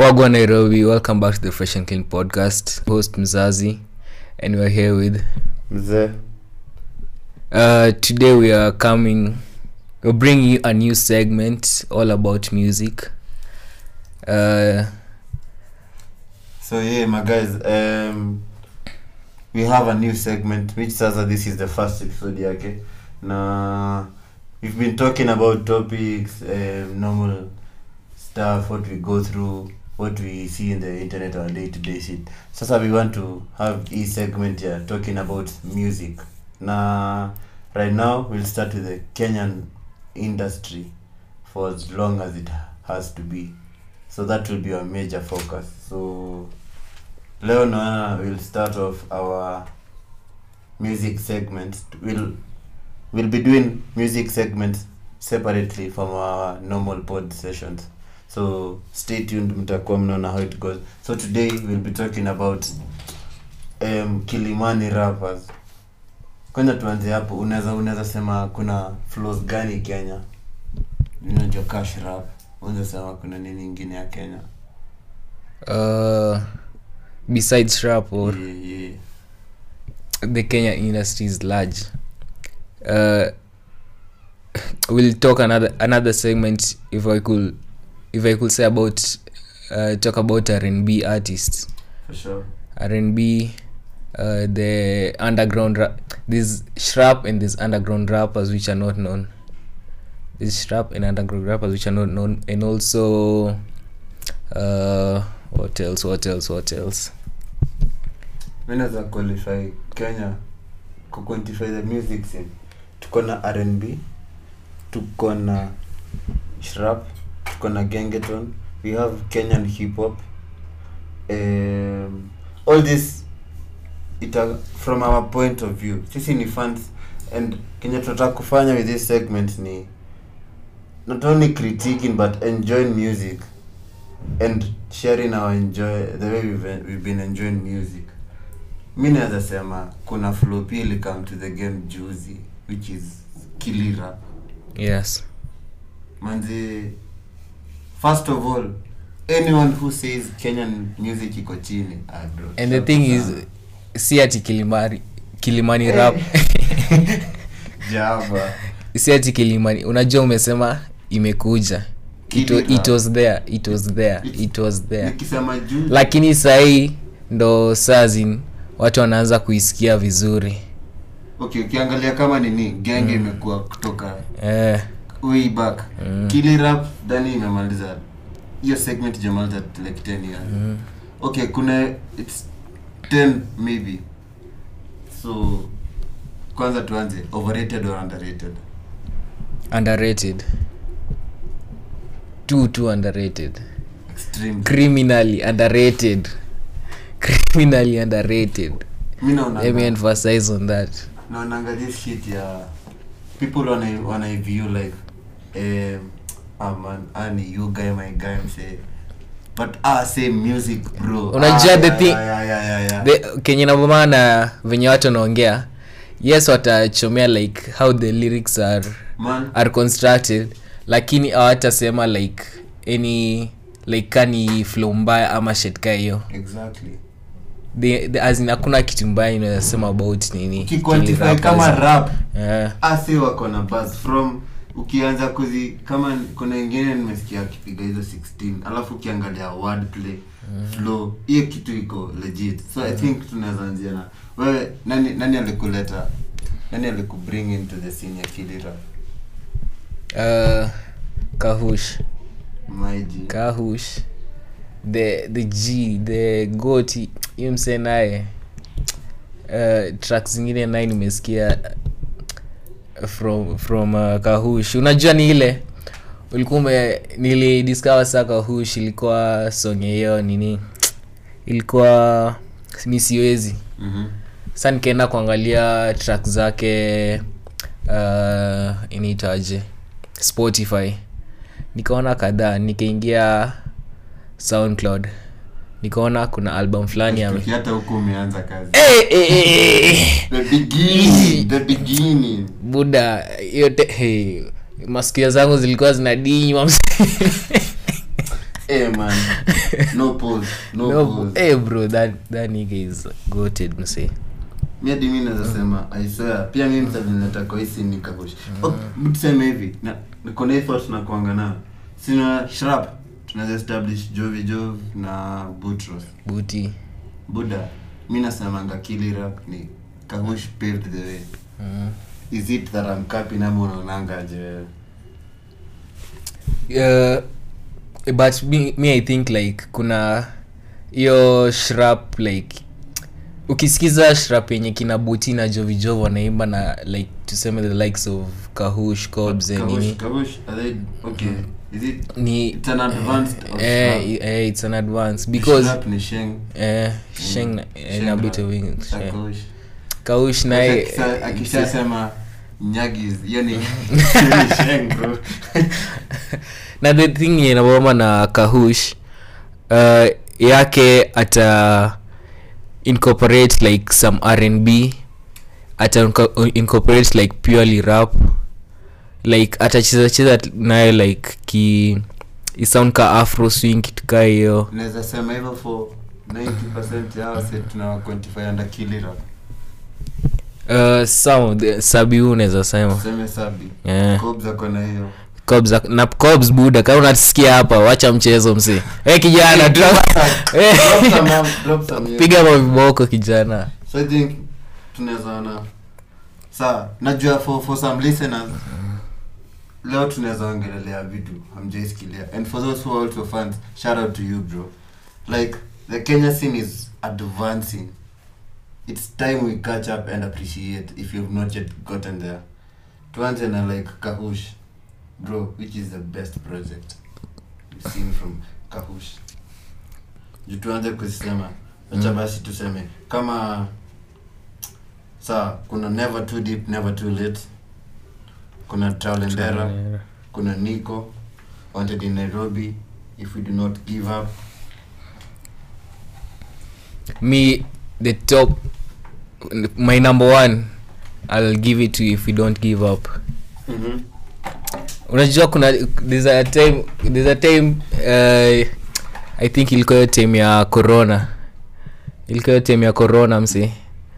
Wagwan Nairobi, welcome back to the Fresh and Clean podcast. Host Mzazi, and we're here with Mzee. Today we're bringing you a new segment all about music. So yeah, my guys, we have a new segment which says that this is the first episode, okay? Now, we've been talking about topics, normal stuff, what we go through, what we see in the internet or day-to-day shit. So we want to have a segment here talking about music. Now, right now we'll start with the Kenyan industry for as long as it has to be. So that will be our major focus. So leo we'll start off our music segments. We'll be doing music segments separately from our normal pod sessions. So stay tuned, mtakuwa mnaona how it goes. So today we'll be talking about Kilimani rappers. Kwanza tuanze hapo, unaweza sema kuna flows gani Kenya? Unajua cash rap. Unaweza sema kuna nini nyingine ya Kenya? Besides rap or yeah. The Kenya industry is large. We'll talk another segment if I could say about talk about R&B artists. For sure. R&B, the underground this rap and these underground rappers which are not known. This rap and underground rappers which are not known, and also what else? When does that qualify Kenya to quantify the music scene? Tuko na R&B, tuko na rap, tuko na gengeton, we have Kenyan hip hop. All this from our point of view. Sisi ni fans, and Kenya tunataka kufanya with this segment ni not only critiquing but enjoying music and sharing the way we've been enjoying music. Mimi naweza sema kuna flow pili come to the game juicy, which is Kilira. Yes. Manzi, first of all, anyone who says Kenyan music iko chini, bro. And the thing is, si ati Kilimani rap. Java. Si ati Kilimani. Unajua umesema imekuja. It was there. Nikisema juu. Lakini sahi ndo sazin watu wanaanza kuisikia vizuri. Okay, ukiangalia kama nini genge imekuwa kutoka way back. Kili rap Dani imemaliza hiyo segment jamaliza like 10 years. Okay, kuna it's 10 maybe. So kwanza tuanze, overrated or underrated? Underrated. Too underrated. Extreme. Criminally underrated. Let me emphasize on that. Naonanga this shit ya people wanna view like man, ani you guy my guy say, but say music bro. Unajua the thing yeah. Kenya na maana venye watu wanaongea, yes watachomea like how the lyrics are constructed, lakini hawatasema like any like kani flow mbaya ama shit ka hiyo. Exactly. The as in hakuna kitu mbaya inasema about nini quantify kama rap. Say wako na buzz from ukianza kama kuna wengine nimesikia akipiga hizo 16 alafu ukiangalia wordplay flow hiyo kitu iko legit. So I think tunaweza anzia na wewe, nani alikubring into the scene ya Kilira? Kahush. Kahush. The G, the goat, you mse naye tracks zingine naye nimesikia from Kahush. Unajua ni ile ulikuwa nilidiscover saa Kahush ilikuwa song hiyo nini, ilikuwa Misiwezi. Sasa nikaenda kuangalia track zake inaitaje Spotify, nikaona kadhaa, nikaingia SoundCloud, nikaona kuna album fulani hata huko umeanza kazi. The beginning buda yote masikio zangu zilikuwa zinadinywa. man. No pause. Bro, that nigga is goated mse. Mimi naweza sema I swear pia mimi mtavinileta kwa hisi nikakosh. Tuseme hivi na niko na effort na kuanga na. Sina shrap tunaweza establish Jov na Butros. Buddha. Mimi nasemanga kili rap ni Kahush paved the way. Is it that I'm capping am unaonanga je? But me I think like kuna hiyo shrap like ukisikiza shrap yenye kina Buti na Jovi wanaimba na like tuseme the likes of Kahush, Cobbs and nini. Kahush are they okay? Is it it's an advanced it's an advance because shrap ni Sheng na bit of English. Kahush na akishasema Nyagis yani Sheng bro. Na the thing inaboma na Kahush yake ata incorporate like some R&B, ata incorporate like purely rap, like atacheza nayo like ki sound ka afro swing kitu hiyo. Naweza sema hivyo for 90% ya set tuna quantify under kili rap. Sound Sabi unaweza sema. Sabi. Cobbs akona hiyo. Cobbs Buddha kama unasikia hapa wacha mchezo mse. Kijana drop some piga maboko kijana. So I think tunaweza na najua for some listeners leo tunaweza ongelelea vitu hamjaisikia, and for those who are also fans, shout out to you bro. Like the Kenya scene is advancing. It's time we catch up and appreciate if you've not yet gotten there. Tuanze na like Kahush bro, which is the best project you've seen from Kahush? Tuanze kusema acha basi tuseme kama kuna Never Too Deep, Never Too Late, kuna Travelendera, kuna Nico, Wanted in Nairobi, If We Do Not Give Up. Me, the top, my number one, I'll give it to you, If We Don't Give Up. Unajua kuna there's a time I think ilikuwa time ya corona msi.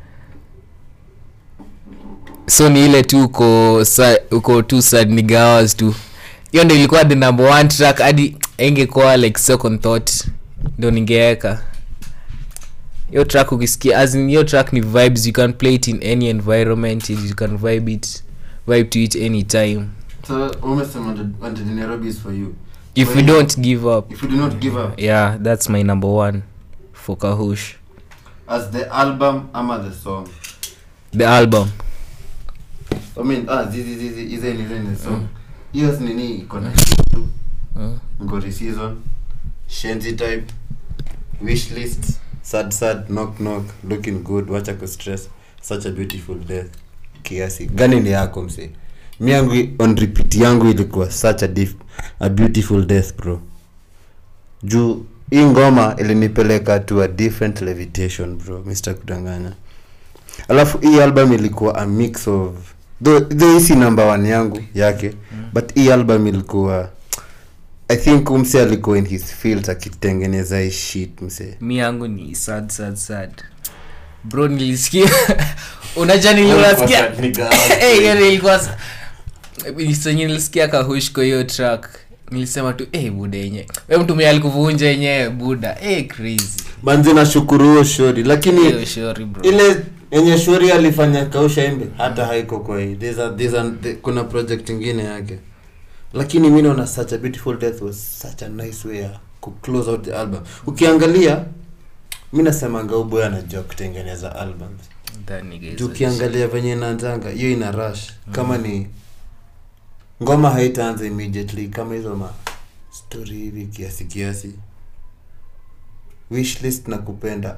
So ni ile tu uko too sad nigga hours tu. Hiyo ndio ilikuwa the number one track, hadi ingekuwa like second thought ndio ningeweka. Hiyo track ukisikia, as in hiyo track ni vibes, you can play it in any environment, you can vibe to it anytime. So umesema Wanted in Nairobi is for you. If we don't give up. If we do not give up. Yeah, that's my number one for Kahush. As the album ama the song? The album. I mean, this is the song. Yes, nini iko na Ngori Season, Shenzi Type, Wishlist, Sad, Knock, Looking Good, Wacha Ku Stress, Such a Beautiful Death. Kiasi. Gani ni yako mse? Miangu on repeat yangu ilikuwa Such a Beautiful Death bro. Juu hii ngoma ilinipeleka to a different levitation bro, Mr. Kudanganya. Alafu hii album ilikuwa a mix of though isi number one yangu yake, but hii album ilikuwa I think mse alikuwa in his field akitengeneza hii shit mse. Mi yangu ni sad bro, nilisikia unajua nilisikia ilikuwa nilisikia Kahush kwa hiyo track, nilisema tu buda yenyewe wewe mtu alikufunja yenyewe buda crazy manzi. Na shukuru shori, lakini hiyo shori bro, ile yenye shori alifanya Kausha imbe hata haiko kwa hii. Kuna project nyingine yake, lakini mimi naona Such a Beautiful Death was such a nice way to close out the album. Ukiangalia mimi nasema Ngauboy anajua kutengeneza albums. Ukiangalia venye inaanzanga hiyo ina rush kama ni ngoma haitaanza immediately kama hizo ma story hivi kiasi. Wishlist na Kupenda.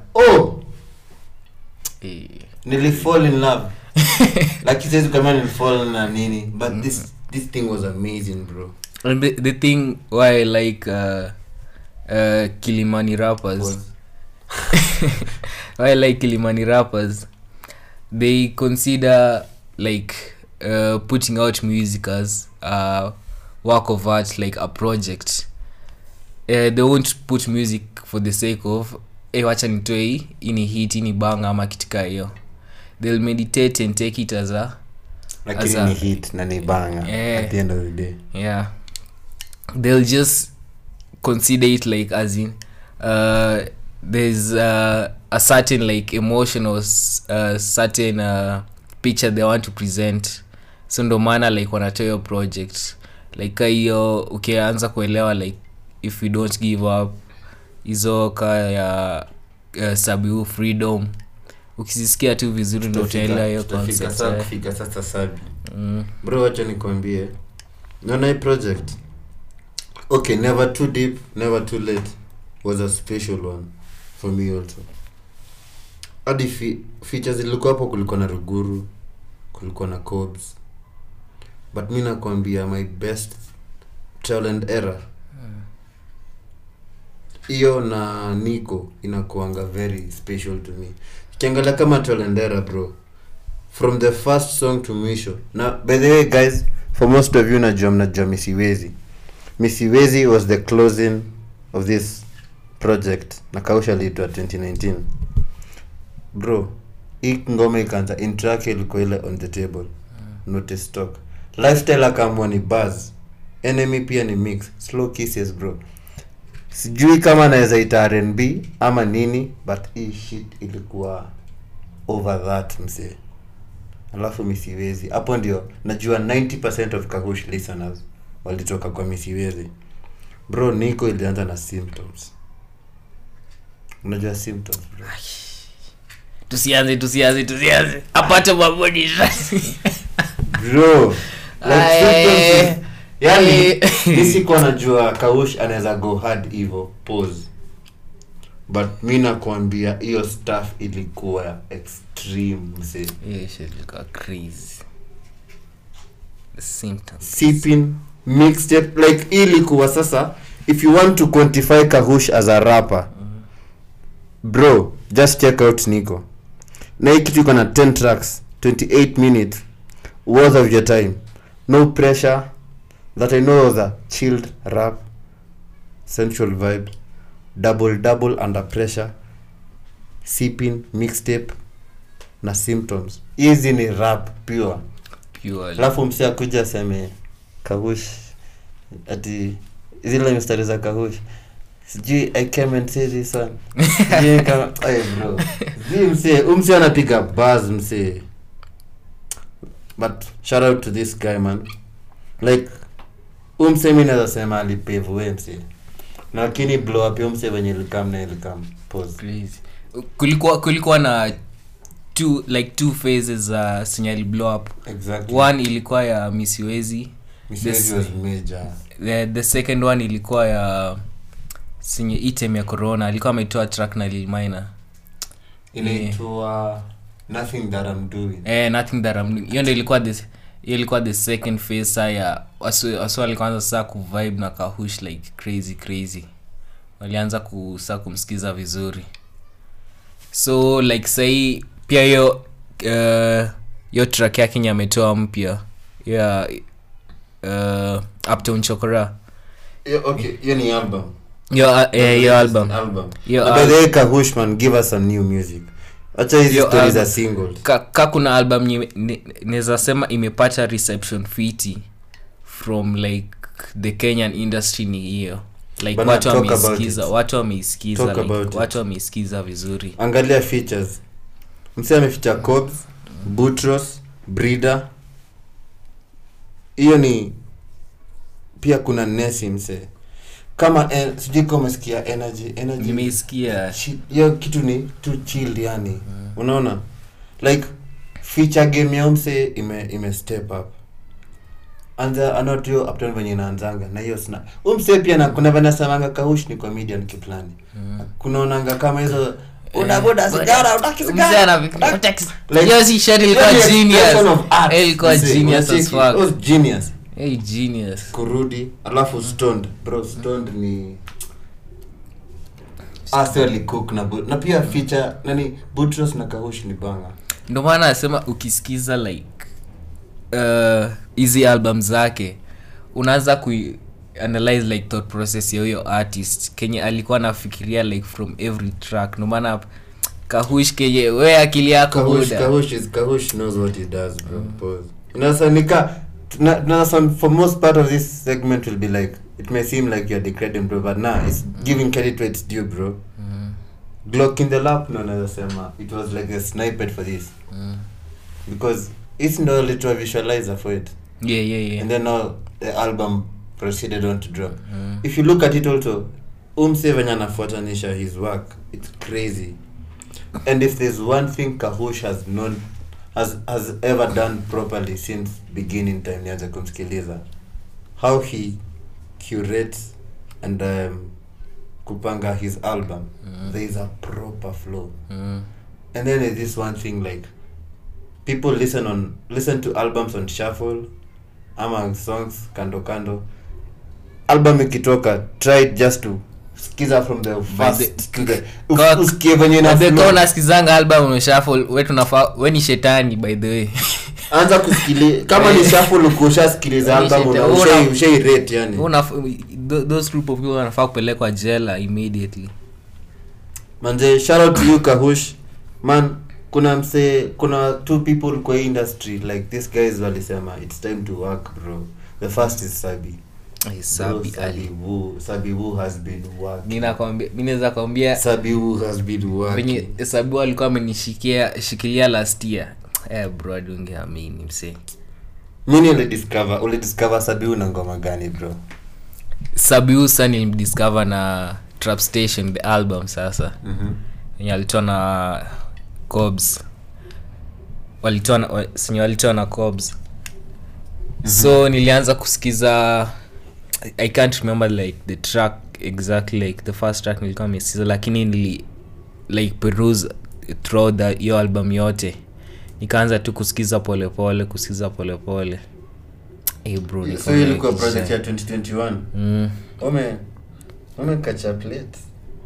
Nilifall in love. Like it says kama nilifall na nini, but this thing was amazing bro. And the thing why I like Kilimani rappers why I like Kilimani rappers, they consider like putting out music as a work of art, like a project. they won't put music for the sake of wacha nitoe ini hit ini banga ama kitika hiyo. They'll meditate and take it as a lakini ni hit na ni banga at the end of the day. Yeah, they'll just consider it like as in there's a certain like emotion or certain picture they want to present, so ndo maana like wanatoa hiyo project like hiyo. Ukianza kuelewa like if we don't give up hizo ya Sabi freedom, ukisikia tu vizuri ndo utaelewa hiyo concept. Kufika sasa Sabi bro, acha nikwambie, naona hii project okay, never too deep never too late was a special one for me also. Hadi features ilikuwa hapo, kulikuwa na Ruguru, kulikuwa na Cobbs, but mimi nakwambia my best trial and error hiyo na Nico inakuanga very special to me. Kiangalia kama trial and error bro, from the first song to mwisho. Now by the way guys, for most of you najua Misiwezi was the closing of this project na Kausha liitwa 2019 bro. Hii ngoma ikaanza intro ilikuwa ile on the table, notice stock lifestyle akamwa ni buzz, enemy pia ni mix, slow kisses bro. Sijui kama naweza ita R&B ama nini, but hii shit ilikuwa over that mse. Alafu Misiwezi hapo ndio najua 90% of Kahush listeners walitoka kwa Misiwezi bro. Nico ilianza na Symptoms. Unajua Symptoms bro? Tusianze apate mabodi bro, like Symptoms yani nisi kwa najua Kahush anaweza go hard hivyo pause, but mimi nakwambia hiyo stuff ilikuwa extreme mse. Yeah, shit ilikuwa crazy. The Symptoms sipping mixtape like ilikuwa sasa. If you want to quantify Kahush as a rapper bro, just check out Nico. Na hii kitu iko na 10 tracks, 28 minutes worth of your time, no pressure. That I know was a chilled rap, sensual vibe, double under pressure, sipping mixtape na Symptoms. Easy ni rap pure. Alafu msia kuja seme Kahush ati zile mstari za Kahush sijui I came and say this one. Sijui kama ay bro, sijui msia anapiga buzz mse. But shout out to this guy man, like mimi naweza sema alipave way mse, lakini blow up mse wenye ilikam pause please. Kulikuwa na two phases za sinyali blow up. Exactly. One ilikuwa ya Misiwezi was major. The second one ilikuwa ya sinye item ya Corona, alikuwa ametoa track na Lil Minor inaitwa Nothing That I'm Doing. Nothing That I'm Doing. Hiyo ndio ilikuwa the second phase ya wasu alikuanza sasa ku vibe na Kahush like crazy. Walianza kumsikiza vizuri. So like say pia yo track yake nya ametoa mpya ya Uptown Chokora. Yeah, okay, hiyo ni album. Your album. By the way Kahush man, give us some new music. Acha hizi stories za singles. Kuna album naweza sema imepata reception fiti from like the Kenyan industry ni hiyo. Like watu wameisikiza like watu wameisikiza vizuri. Angalia features. Msema amefeature Cobbs, Butros, Brida. Hiyo ni pia kuna Nessie mse. Kama sijui kama umesikia energy nimeisikia hiyo kitu ni too chill yani. Unaona like feature game ya mse ime step up and anotio Uptown venye inaanzanga na hiyo sina mse pia na kuna vana samanga Kahush ni comedian kiplani. Kunaonanga kama hizo boda sigara utakizigara like yo si shit ilikuwa genius as fuck. It was genius. Hey genius. Kurudi alafu Stoned bro, Stoned ni actually cook na pia feature nani Butros na Kahush ni banga. Ndio maana nasema ukisikiza like easy album zake unaanza analyze like thought process ya huyo artist kenye alikuwa anafikiria like from every track no maana Kahush kenye wewe akili yako buda Kahush knows what he does bro. Pause. Unasanika for most part of this segment will be like it may seem like you're degrading bro but nah it's giving credit where it's due bro. Glock in the lap no nasema it was like a sniper for this because it's no little visualizer for it. Yeah. And then now the album proceeded on to drop. If you look at it also venye anafuatanisha his work it's crazy. And if there's one thing Kahush has ever done properly since beginning time nianza kumsikiliza how he curates and kupanga his album. There is a proper flow. And then there's this one thing like people listen to albums on shuffle ama songs kando album ikitoka try it just to skiza from the first to the usikie venye na flow na skizanga album on shuffle wewe tunafaa wewe ni shetani by the way anza kusikiliza kama ni shuffle ukoshasikiliza album ushay rate yani those group of people wanafaa kupelekwa jela immediately. Manze shout out to you Kahush man. Kuna two people kwa industry like these guys walisema it's time to work bro. The first is Sabi. Sabi Wu has been working. Ninaweza kwambia Sabi Wu has been working. Venye Sabi alikuwa amenishikilia last year. Bro I don't amini msee. Mimi ulidiscover Sabi Wu na ngoma gani bro? Sabi Wu sana nilimdiscover na Trap Station the album sasa. Yenye alitoa na Cobbs. Walitoa na Cobbs. So nilianza kusikiza I can't remember like the track exactly like the first track nilikuwa nimesikiza lakini nili like peruse through the album yote. Nikaanza tu kusikiza pole pole. Bro ni so ilikuwa project ya 2021. Catch up late.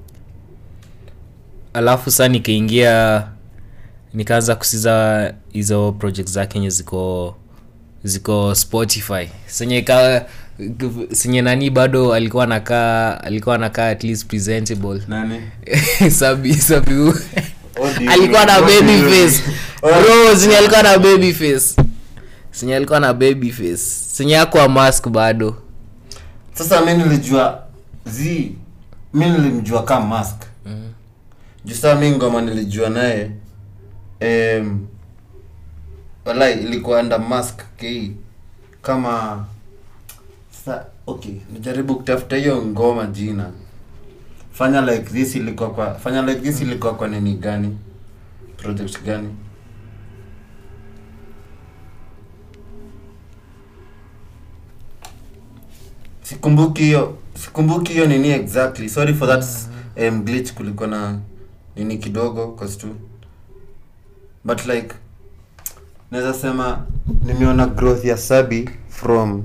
Alafu sasa nikaanza kusikiza hizo projects zake yenye ziko Spotify. Senye nani bado alikuwa anakaa at least presentable. Nani? Sabi alikuwa na baby face. Bro, senye alikuwa na baby face. Senye hakuwa mask bado. Sasa mimi nilimjua kama mask. Justa mimi ngoma nilijua naye walai ilikuwa under mask kama okay nijaribu kutafuta hiyo ngoma jina fanya like this ilikuwa kwa nini gani project gani sikumbuki hiyo nini exactly sorry for that glitch kulikuwa na nini kidogo cause tu but like naweza sema nimeona growth ya Sabi from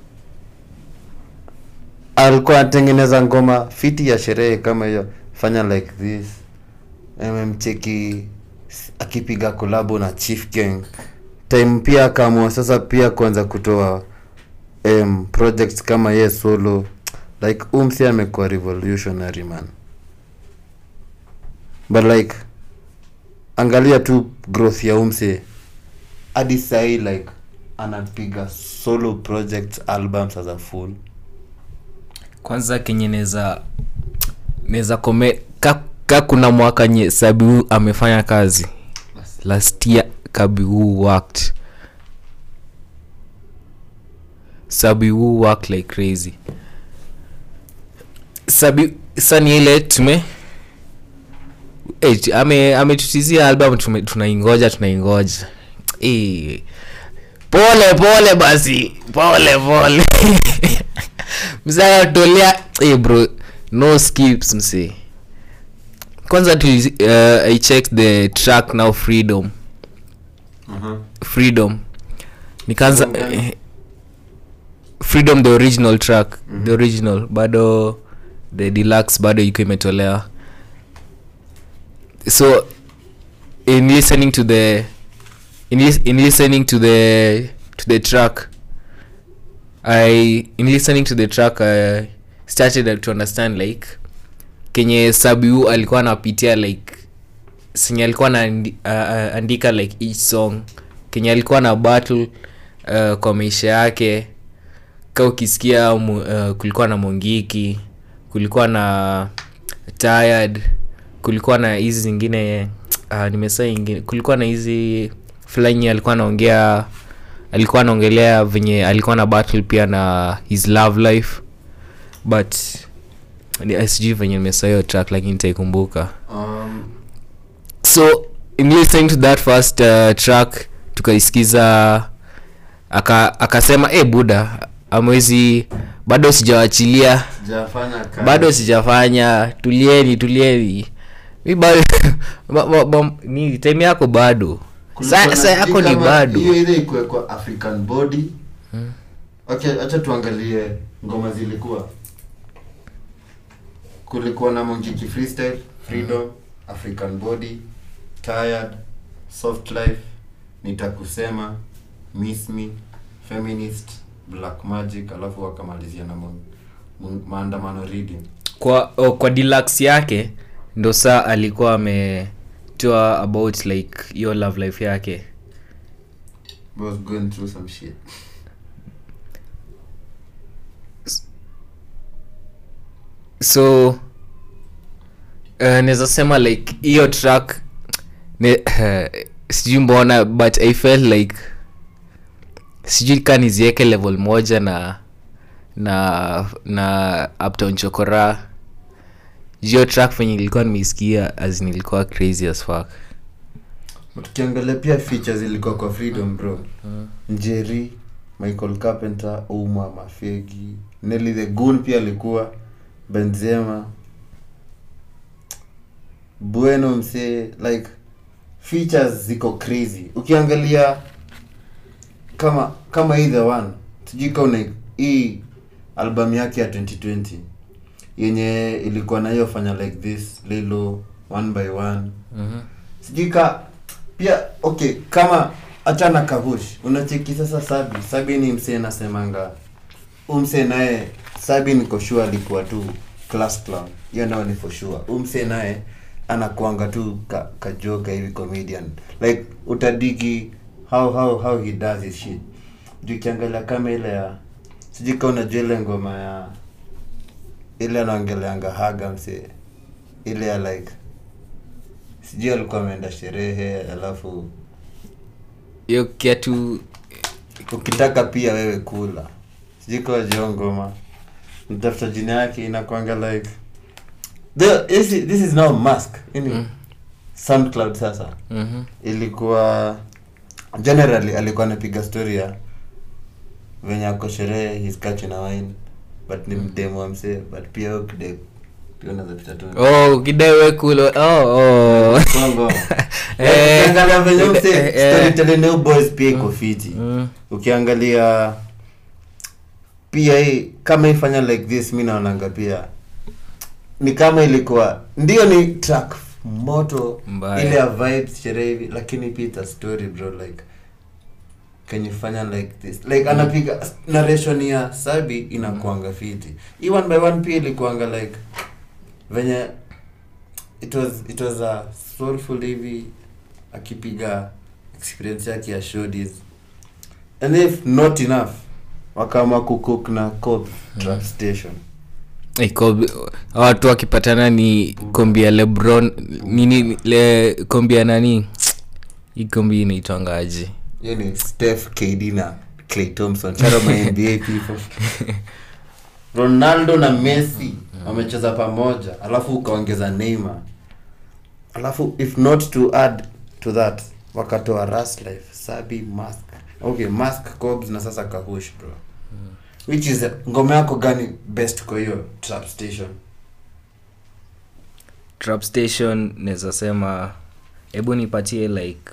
alikuwa atengeneza ngoma fiti ya sherehe kama hiyo fanya like this mmcheki akipiga collab na Chief Gang time pia kama sasa pia kuanza kutoa projects kama yeye solo like umsi amekuwa revolutionary man but like angalia tu growth ya umse hadi sai like anapiga solo projects albums as a full. Kwanza kenye neza kuna mwaka nye Sabi amefanya kazi last year Sabi worked like crazy. Sabi sani ile ametutizia album tunaingoja pole basi pole mzaya tolea bro no skips mse. Kwanza I checked the track now Freedom. Freedom nikaanza Freedom the original track the original bado the deluxe bado iko imetolewa. So in listening to the track in listening to the track I started to understand like kenye Sabiu alikuwa anapitia like sinye alikuwa andika like each song kenye alikuwa na battle kwa maisha yake. Kwa ukisikia kulikuwa na Mongiki, kulikuwa na Tired, kulikuwa na hizi zingine nimesema ingine, kulikuwa na hizi fulani alikuwa anaongelea venye alikuwa na battle pia na his love life, but ni SG venye nimesema hiyo track lakini nitaikumbuka. So in listening to that first track tukaisikiza, akasema buda amwezi bado sijawaachilia, bado sijafanya, tulieni mi bado ni time yako bado, sasa yako ni bado hiyo ile iko kwa African Body. Okay, acha tuangalie ngoma zilikuwa. Kulikuwa na Mongiki Freestyle, Freedom, African Body, Tired, Soft Life, Nitakusema, Miss Me, Feminist, Black Magic, alafu wakamalizia na Maandamano Reading. Kwa deluxe yake ndo saa alikuwa ametoa about like your love life yake. Was going through some shit. So naweza sema like hiyo track sijui mbona but I felt like sijui kanizieke level moja na Uptown Chokora. Hiyo track venye nilikuwa nimeisikia as nilikuwa crazy as fuck. Tukiangalia pia features ilikuwa kwa Freedom bro. Jerry, Michael Carpenter, Uma Mafegi, Nelly the Goon pia alikuwa, Benzema, Bueno mse, like features ziko crazy. Ukiangalia kama either one, tujika una hii album yake ya 2020 yenye ilikuwa na hiyo fanya like this Lilo one by one. Sijika pia okay, kama achana Kabush unacheki sasa Sabi ni mse nasemanga umse naye Sabi niko sure alikuwa tu class clown, you know, ni for sure umse naye anakuanga tu kajoka hivi comedian, like utadigi how he does his shit. Ukiangalia kama ile ya sijika unajua ile ngoma ya ile anaongeleanga haga mse ile ya like sijui alikuwa ameenda sherehe alafu hiyo kiatu ukitaka pia wewe kula sijui kwa ngoma nitafuta jina yake inakuanga like this is now Mask ini SoundCloud sasa. Ilikuwa generally alikuwa anapiga story ya venye ako sherehe he's catching a wine but ni mdemo mse but pia ukide piona za pitatu kidewe kulo Kongo ukiangalia venye mse storytelling new boys pia iko fiti. Ukiangalia pia kama ifanya like this mimi naonanga pia ni kama ilikuwa ndio ni track moto ile ya vibes sherehe hivi lakini pita story bro, like can you fanya like this like anapiga narration ya Sabi inakuanga fiti. Hii one by one pia ilikuanga like venye it was a soulful hivi akipiga experience yake ya showdies, and if not enough wakama kucook na Cobb Trap Station. Watu wakipatana ni kombi ya LeBron nini le kombi ya nani hii kombi inaitwanga aje yani Steph, KD na Klay Thompson charo my NBA people. Ronaldo na Messi wamecheza pamoja alafu ukaongeza Neymar alafu if not to add to that wakatoa Ras Life, Sabi, Mask. Okay, Mask, Cobbs na sasa Kahush bro. Which is ngoma yako gani best kwa hiyo Trap Station? Trap Station naweza sema hebu nipatie like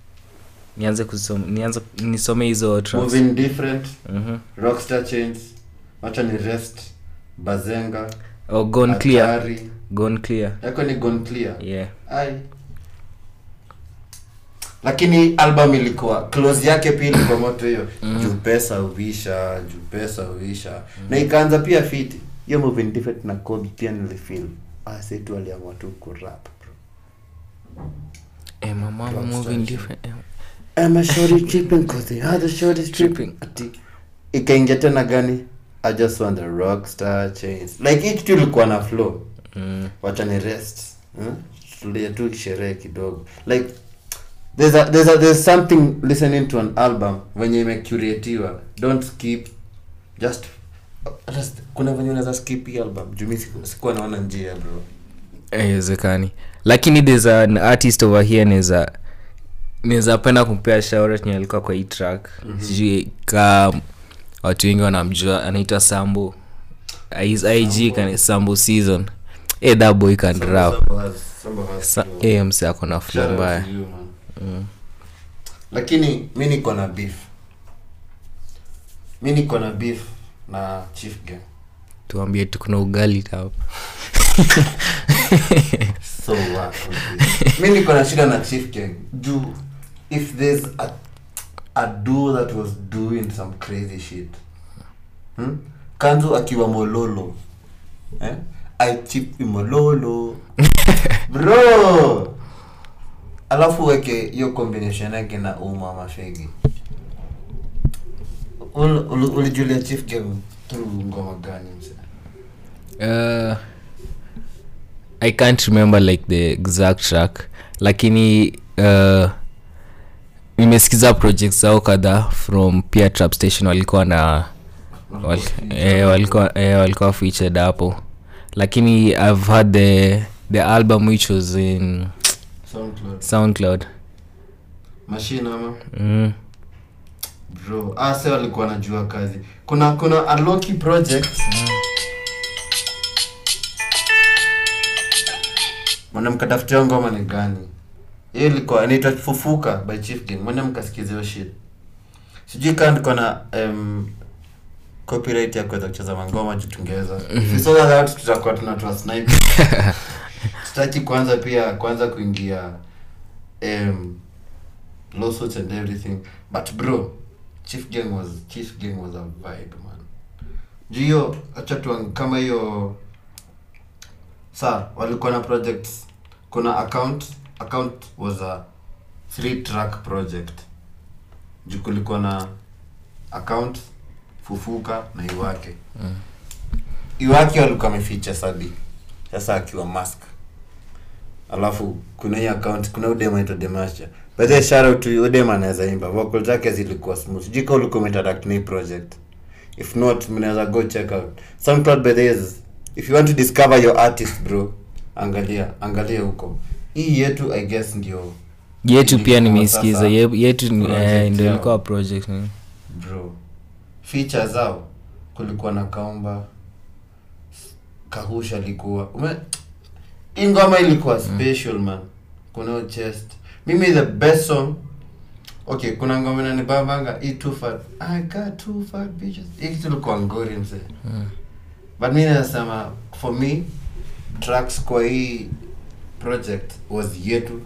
nisome hizo traps. Moving Different, Rockstar Chains, acha ni Rest, Bazenga, Gone Clear. Gone Clear. Yako ni Gone Clear? Yeah. Ai. lakini album ilikuwa close yake pia ilikuwa moto hiyo. Juu pesa uisha na ikaanza pia fiti hiyo movie different na Kobe pia nilifeel say tu aliamua tu kurap bro. Mama moving different. I'm a shorty tripping cause the other shorty tripping. Ikaingia tena gani? I just want the rockstar chains. Like each tu ilikuwa na flow. Wacha ni rest. Tulia tu kisherehe kidogo. Like there's something listening to an album when you make curatiwa. Don't skip. Just kuna venye unaweza skip album. Jumi sikuwa naona njia bro. Haiwezekani. Lakini there's an artist over here neza penda kumpea shout out nye alikuwa kwa hii track. Sijui ka watu wengi wanamjua, anaitwa Sambo. His IG kan Sambo Season. That boy can rap. Mse ako na flow mbaya. Lakini mimi niko na beef na Chief Gang. Tuambie tukuna ugali hapa. So what? Mimi niko na shida na Chief Gang. If there's a dude that was doing some crazy shit. Kanzu akiwa Mololo. I chip Mololo. Bro. Alafu weke hiyo combination yake na Uma Mashegi. Ulijulia Chief Gang through ngoma gani mse? I can't remember like the exact track, lakini nimesikiza projects zao kadhaa from Pia Trap Station, walikuwa featured hapo, lakini I've heard the album which was in SoundCloud. Machine ama? Bro, ase walikuwa najua kazi. Kuna a Loki project. Mwanamkatafutia ngoma ni gani? Hiyo ilikuwa inaitwa Fufuka by Chief Gang. Mwanamkasikize hiyo shit. Sijui kama kuna copyright ya kuweza kucheza ngoma jitungeza. So that tutakuwa tunatoa snipe. Sitaki kwanza kuingia lawsuits and everything. But bro, Chief Gang was a vibe, man. Jio acha tu kama hiyo walikuwa na projects. Kuna account was a 3-track project. Kulikuwa na account, Fufuka na Iwake. Iwake walikuwa wameficha Sabi. Sasa akiwa mask. Alafu kuna hii account, kuna udema ito Demasha. But the shout out to udema anaweza imba. Vocal zake zilikuwa smooth. Jiko ulikuwa umetadact ni project. If not, mnaweza go check out. SoundCloud by the is. If you want to discover your artist bro, angalia huko. Hii yetu I guess ndio. Yetu pia nimesikiza. Yetu ndio ilikuwa project ni. Bro. Feature zao kulikuwa na Kaumba, Kahusha alikuwa. Ingoma ilikuwa special man. Kuna chest. Mimi the best song. Okay, kuna ngoma na nibambanga too fat. I got too fat bitches. Hiki ilikuwa ngori mse. But mimi nasema for me tracks kwa hii project was Yetu.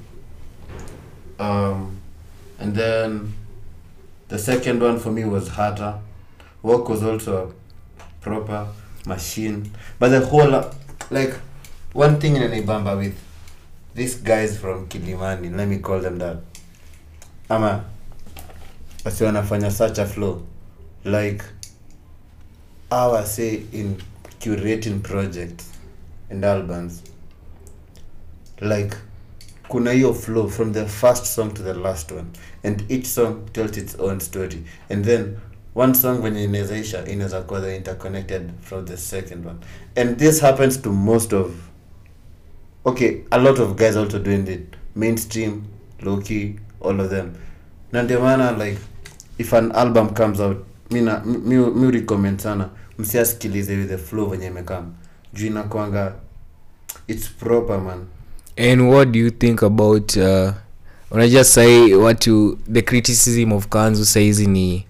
And then the second one for me was Hata. Work was also a proper machine. But the whole like one thing in Ibamba with these guys from Kilimani, let me call them that. Ama wasi wanafanya such a flow. Like I say in curating projects and albums, like kuna hiyo flow from the first song to the last one, and each song tells its own story, and then one song when inaweza kuwa interconnected from the second one. And this happens to most of a lot of guys also doing it, mainstream, low-key, all of them. Na ndio maana like if an album comes out, mi recommend sana msiasikilize with the flow venye imekam. Juu inakuanga it's proper man. And what do you think about unajua say the criticism of Kanzu says ni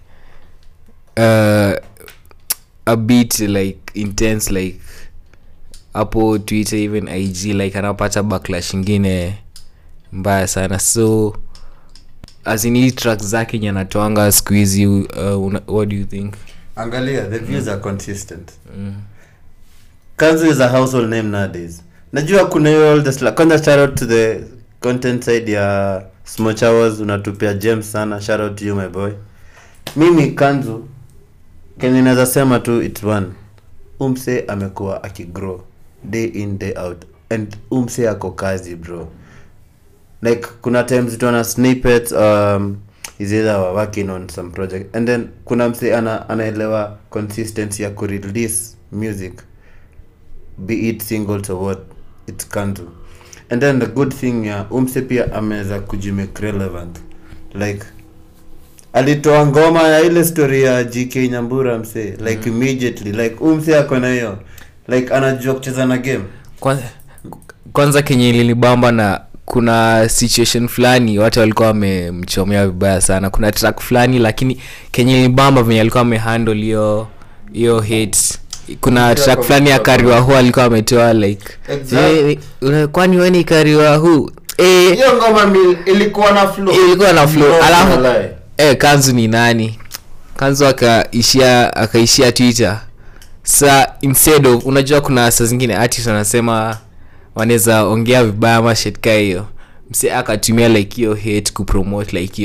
a bit like intense, like hapo Twitter even IG like anapata backlash ingine mbaya sana. So as in tracks zake nyanatoanga squeezy. What do you think? Angalia, the views are consistent. Kanzu is a household name nowadays. Najua kuna all the kwanza shout out to the content side ya Smoch Hours, unatupia James sana. Shout out to you my boy. Mimi Kanzu kenye naweza sema tu it's one. Umse amekuwa akigrow day in day out, and umse ako kazi bro. Like kuna times tuona snippets is either working on some project, and then kuna mse anaelewa consistency ya ku-release music, be it singles or what, it's Kanzu. And then the good thing ya umse pia ameweza kujimake relevant. Like alitoa ngoma ya ile story ya GK Nyambura mse, like immediately, like umse ako na hiyo, like anajua kucheza na game. Kwanza kenye lilibamba, na kuna situation fulani watu walikuwa wamemchomea vibaya sana. Kuna track fulani lakini kenye lilibamba venye alikuwa amehandle hiyo hate. Kuna track fulani ya Kariwahu alikuwa ametoa like kwani wewe ni Kariwahu? Hiyo ngoma ilikuwa na flow. Alafu Kanzu ni nani? Kanzu akaishia Twitter. Sa instead of, unajua kuna saa zingine artists wanasema wanaweza ongea vibaya ama shit ka hiyo, mse akatumia like hiyo hate kupromote like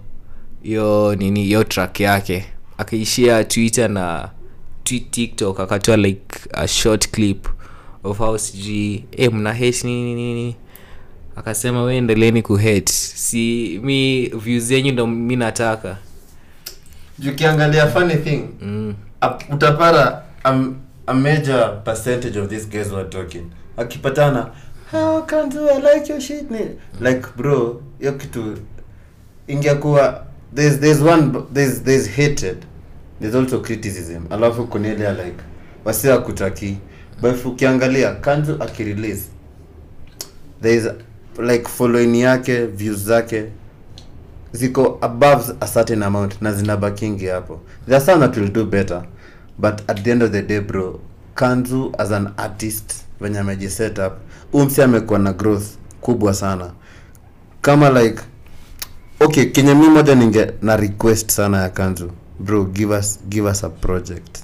hiyo track yake, akaishia Twitter na TikTok, akatoa like a short clip of how siji mna hate nini, akasema wewe endeleeni ku hate, si mi views zenyu ndo mimi nataka. Ukiangalia funny thing, utapata a major percentage of these guys were talking. Akipatana, how can do I like your shit? Like bro, hiyo kitu ingekuwa there's hatred, there's also criticism. Alafu kunelia like wasiwa kutaki. But ukiangalia Kanzu akirelease, there's like following yake, views zake ziko above a certain amount na zinabakingi hapo. There's some that will do better, but at the end of the day bro, Kanzu as an artist when ameji set up, umsi amekuwa na growth kubwa sana. Kama like okay, kenye mimi moja ninge na request sana ya Kanzu, bro, give us a project,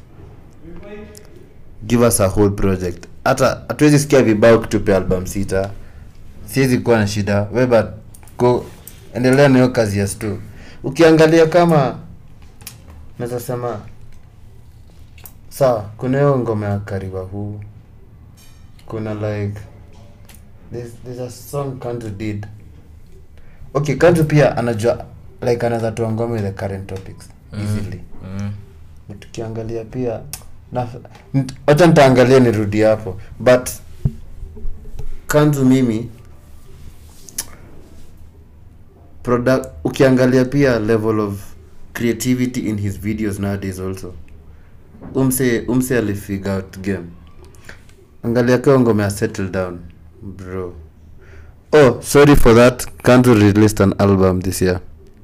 give us a whole project. Hata hatuwezi sikia vibao kutupe album 6, siwezi kuwa na shida wewe, go endelea na hiyo kazi ya stu. Ukiangalia kama naweza sema sawa, kuna hiyo ngoma ya Kariwahu, kuna like there's a song Kanzu did. Okay, Kanzu pia anajua like anaweza toa ngoma with the current topics easily. Tukiangalia pia acha nitaangalia nirudi hapo, but Kanzu mimi product, ukiangalia pia level of creativity in his videos nowadays also, umse ali figure out game. Angalia kwa ngoma ya Settle Down bro. Oh, sorry for that, Kanzu released an album this year,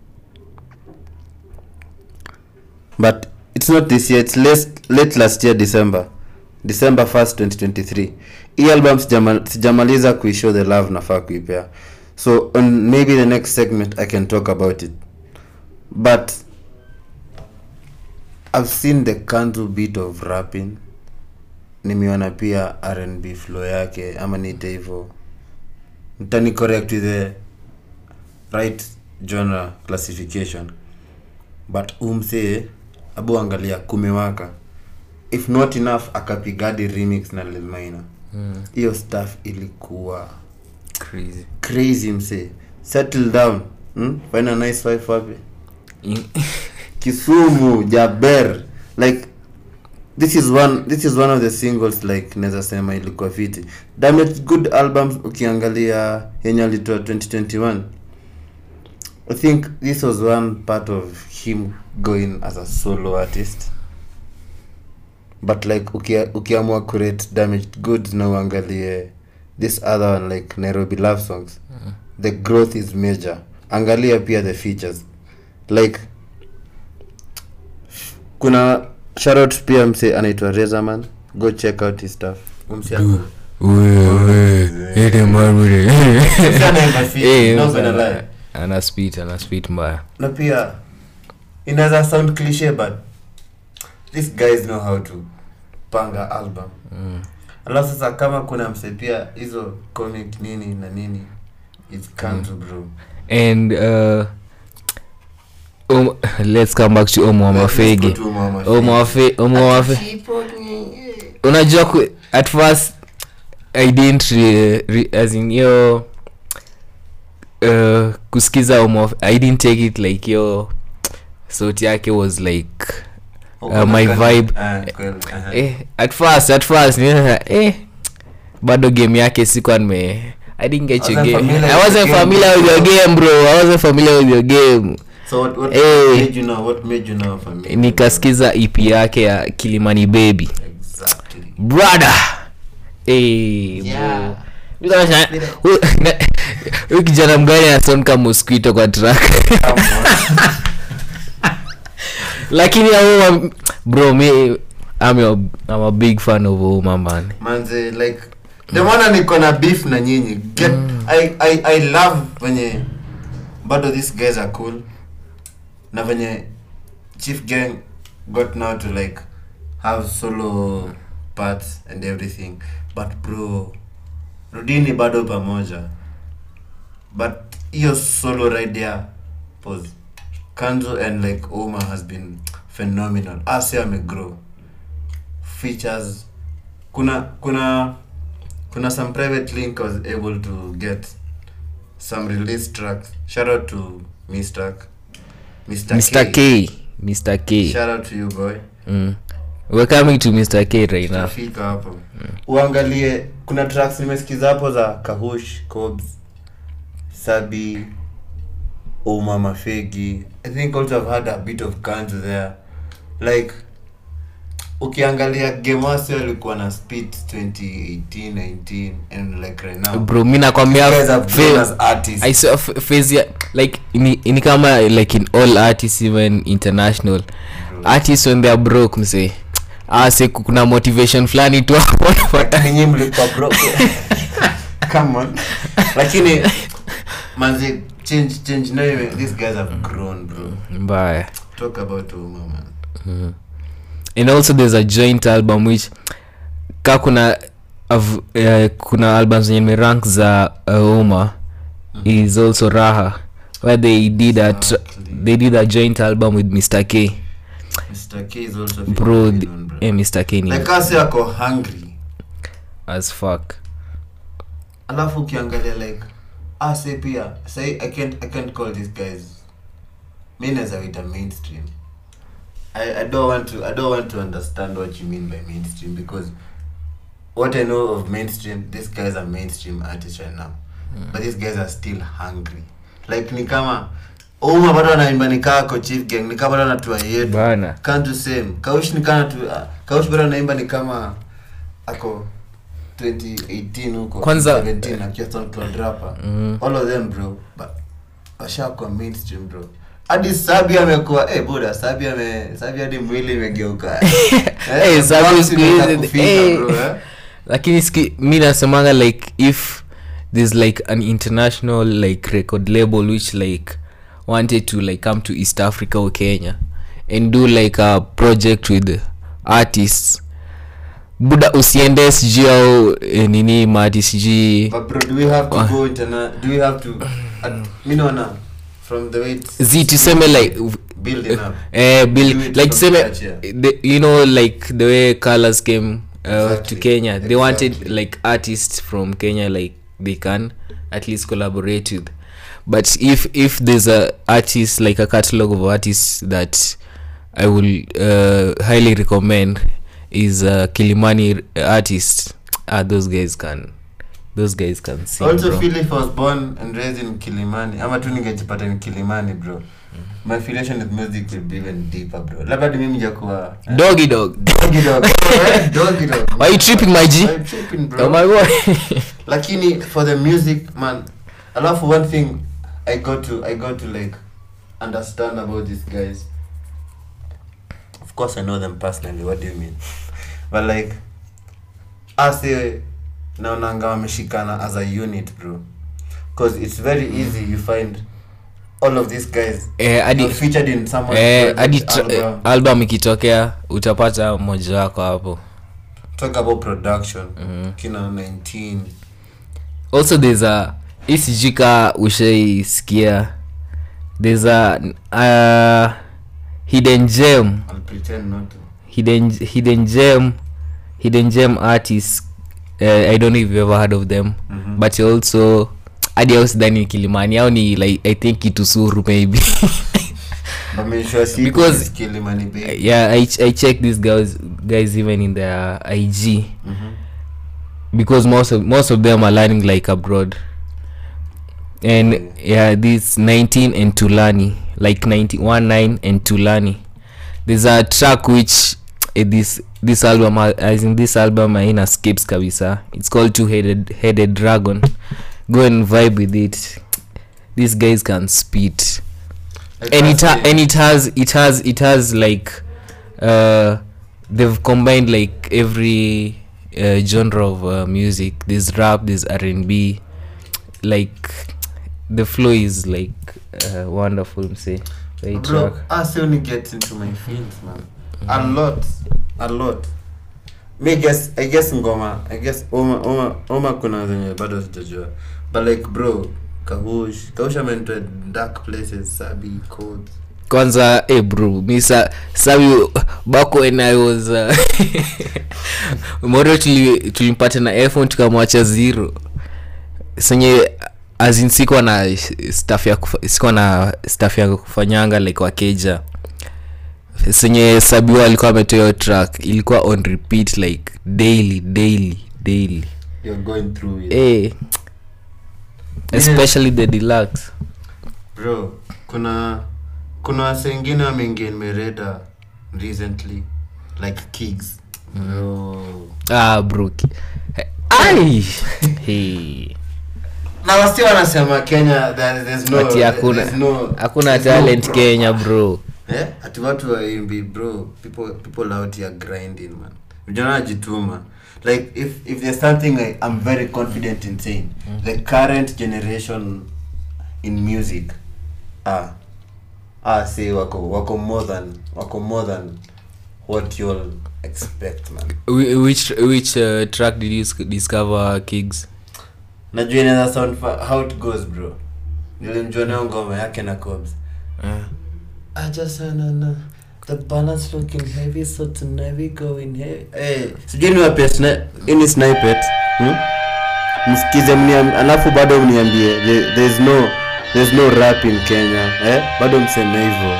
but it's not this year, it's late last year, December 1st 2023. Hii album sijamaliza kuishow the love nafaa kuipea, so on maybe the next segment I can talk about it. But I've seen the Kanzu bit of rapping, nimeona pia R&B flow yake, ama niite hivyo, mtani correct with the right genre classification, but umse abu angalia kumewaka. If not enough, akapigadi remix na Lil Maina. Hiyo stuff ilikuwa crazy mse. Settle Down, find a nice wife wapi? Kisumu, Jaber, like this is one of the singles like naweza sema ilikuwa fiti. Damage good albums ukiangalia yenye alitoa 2021. I think this was one part of him going as a solo artist. But like ukiamua create Damaged Goods na uangalie this other one like Nairobi Love Songs, the growth is major. Angalia pia the features, like kuna shout out pia mse anaitwa Rezaman, go check out his stuff. Umse not gonna lie, ana speed mbaya. Na pia inaweza sound cliche but these guys know how to panga album. Alafu sasa kama kuna mse pia hizo comic nini na nini, it's Kanzu bro. And let's come back to Omo Mafegi. Unajua at first I didn't as in yo kusikiza Omo, I didn't take it like yo sauti yake was like my vibe. At first bado game yake sikuwa I didn't get your game. I wasn't familiar with your game, bro. I wasn't familiar with your game. So what made you know? What made you know familiar? Nikasikiza EP yake ya Kilimani Baby. Exactly. Brother. Yeah. Huyu kijana mgani anasound kama mosquito kwa track. Lakini bro, I'm a big fan of Oma, man. Manze, like the one niko na beef na nyinyi. I love when bado these guys are cool. Na when Chief Gang got now to like have solo parts and everything, but bro, rudini bado pamoja. But hiyo solo right there, pause. Kanzu and like Oma has been phenomenal. Ase amegrow. Features. Kuna some private link I was able to get some release tracks. Shout out to Mr. K. Shout out to you, boy. We're coming to Mr. K right now. Tafika hapo. Uangalie kuna tracks nimesikiza hapo za Kahush, Cobbs, Sabi, Oma Mafegi. I think also I've had a bit of Kanzu there. Like ukiangalia game wase walikuwa na speed 2018-19 and like right now, bro, mimi nakwambia I saw phase like in kama like in all artists, even international artists when they are broke, mse ase kuna motivation flani tu hapo nyinyi mlikuwa broke. Come on. Lakini manzi change now, these guys have grown, bro. Mbaya. Talk about Oma, man. And also there's a joint album which kuna albums yenye rank za Oma is also Raha, where they did a joint album with Mr. K. Mr. K is also bro. Mr. K ni like kasi yako hungry as fuck. Alafu ukiangalia like ase pia say I can't call these guys mean as a mainstream. I don't want to understand what you mean by mainstream, because what I know of mainstream, these guys are mainstream artists right now. But these guys are still hungry. Like ni kama Oma bado anaimba nikako Chief Gang, ni kama bado anatua yetu. Bana. Can't do same. Kaush ni kana tu Kaush bado anaimba ni kama ako 2018 huko. Kwanza 17 akiwa Cloud rapper. All of them, bro. But washako mainstream, bro. Hadi Sabi amekuwa buda Sabi hadi mwili imegeuka. Sabi squeeze lakini mimi nasemanga like if there's like an international like record label which like wanted to like come to East Africa or Kenya and do like a project with artists, buda usiende sijui au nini mati sijui. But bro, do we have to go do we have to mimi naona from the way to say like building up build like say you know like the way Colors came to Kenya, they wanted like artists from Kenya like they can at least collaborate with. But if there's a artist like a catalog of artists that I will highly recommend is Kilimani artist. Those guys can sing. Also, bro. Philip was born and raised in Kilimani. Ama tu ningejipata in Kilimani, bro. My affiliation with music will be even deeper, bro. Labda mimi njakuwa Doggy dog. Doggy dog. Why you tripping, my G? I'm tripping, bro. Oh my boy. Lakini for the music, man. Alafu one thing I got to like understand about these guys. Of course I know them personally. What do you mean? But like ase naonanga wameshikana as a unit, bro. Because it's very easy, you find all of these guys hadi featured in someone album ikitokea utapata mmoja wako hapo. Talk about production. Kina 19. Also there's a isijika ushaisikia, there's a hidden gem. I'll pretend not to. Hidden gem artists. I don't know if you've ever heard of them. But also adios Dani Kilimani au ni like I think Itusuru maybe. Because Kilimani baby. Yeah, I check these guys even in their IG. Because most of them are learning like abroad. And yeah, this 19 and Tulani, like 19 and Tulani. There's a track which this album, as in this album haina skips kabisa. It's called Two-Headed Dragon. Go and vibe with it. These guys can spit. And it has like they've combined like every genre of music. There's rap, there's R&B. Like the flow is like wonderful, say. Bro, I still only get into my feelings, man. A lot. I guess Oma kuna zenye bado sijajua. But like bro, Kahush went to dark places, Sabi, Codes. Kwanza bro, misa Sabi back when I was moro tulimpata na iPhone tukamwacha 0. Senye azin sikuwa na staff ya kufanyanga like wakeja. Senye Sabi alikuwa ametoa track ilikuwa on repeat like daily. You're going through it. Especially the deluxe. Bro, kuna wase wengine wameingia mereda recently like Kigs. Bro. Bro. Ai. Hey. Na wasi wanasema Kenya there's hakuna talent Kenya bro. Ati watu waimbi bro, people out here grinding, man. Vijana jituma. Like if there's something I'm very confident in saying, the current generation in music say wako more than what you'll expect, man. Which track did you discover Kigs? Najua inaweza sound how it goes, bro. Nilimjua na ngoma yake na Cobbs. I just know the balance looking heavy, so tonight we going heavy. Sijui ni wapi ini snippet. Msikize alafu bado mniambie there's no rap in Kenya. Bado mseme hivyo.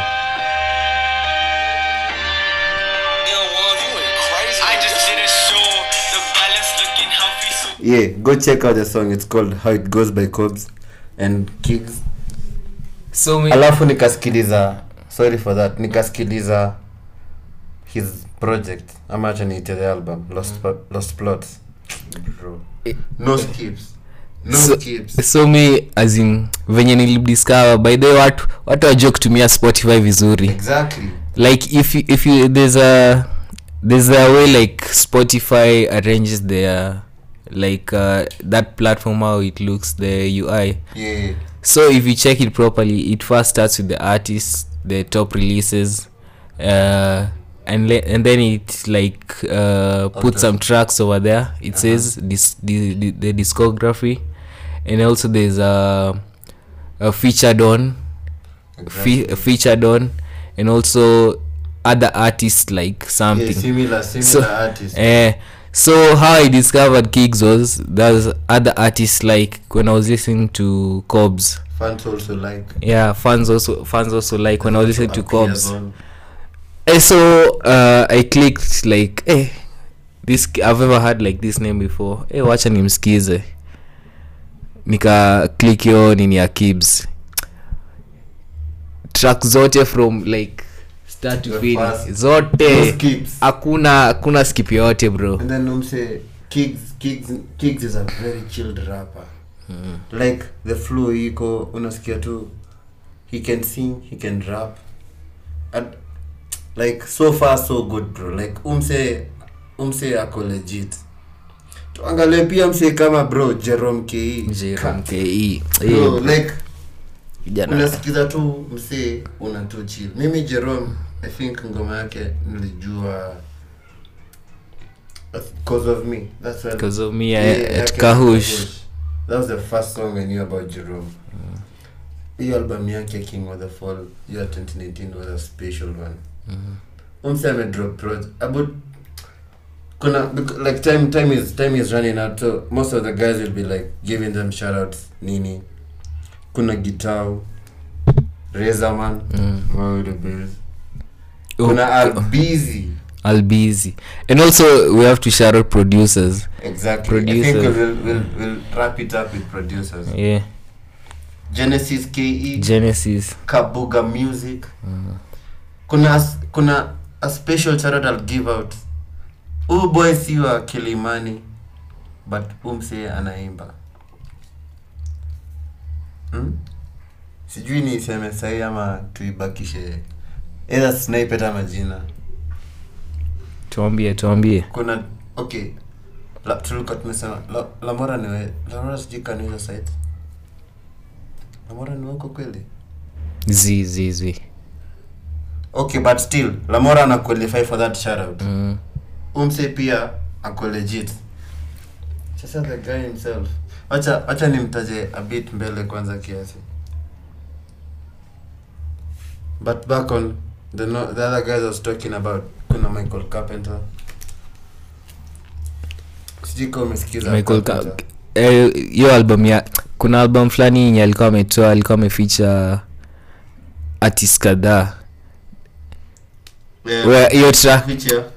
Yeah, go check out the song. It's called How It Goes by Cobbs and Kigs. Alafu nikasikiliza, sorry for that, nikasikiliza his project. Ama acha niite the album Lost Plots. Bro. No skips. So me as in venye nilidiscover by the way watu wa joke tumia Spotify vizuri. Exactly. Like if you there's a way like Spotify arranges their like that platform, how it looks, the UI. Yeah. So if you check it properly, it first starts with the artists, the top releases, and then it like puts some tracks over there. It says the discography, and also there's a featured on, featured on, and also other artists like something. Yeah, similar artists. So how I discovered Kigs was there's other artists like when I was listening to Cobbs. Fans also like. Yeah, fans also like when I was listening to Cobbs. So I clicked like, this I've ever heard like this name before. Wacha nimsikize. Nika click yo nini ya Kibbs. Track zote from like start to finish zote hakuna skip yote, bro. And then say Kigs is a very chilled rapper. Like the flow iko unasikia tu, he can sing, he can rap, and like so far so good, bro. Like umse ako legit. Tuangalie pia mse kama bro Jerome KE. Bro, like kijana unasikiza tu msee una tu chill. Mimi Jerome I think ngoma yake nilijua because of me. That's when because of me at Kahush. That was the first song I knew about Jerome. Hii album yake King of the Fall year 2019 was a special one. Umseme drop project about kuna like time is running out, so most of the guys will be like giving them shout outs nini. Kuna Gitau, Rezaman, the Bills. Kuna Albizi. And also we have to shout out producers. Exactly. Producers. I think we'll wrap it up with producers. Yeah. Genesis KE. Genesis. Kabuga Music. Kuna a special shout out I'll give out. Boy siwa Kilimani, but umse anaimba. Sijui ni seme sahi ama tuibakishe. Either snipe ama jina. Tuambie. Kuna okay. Tulikuwa tumesema Lamora niwe. Lamora sijui kanisa site. Lamora ni wako kweli? Zi. Okay, but still Lamora ana qualify for that shout out. Umse pia ako legit. Sasa the guy himself. Acha nimtaje a bit mbele kwanza kiasi. But back on the other guys I was talking about, kuna Michael Carpenter. Sijiko umesikiza Michael Carpenter. Yo album ya kuna album fulani yenye alikuwa amefeature artist kadhaa. Yeah. Hiyo track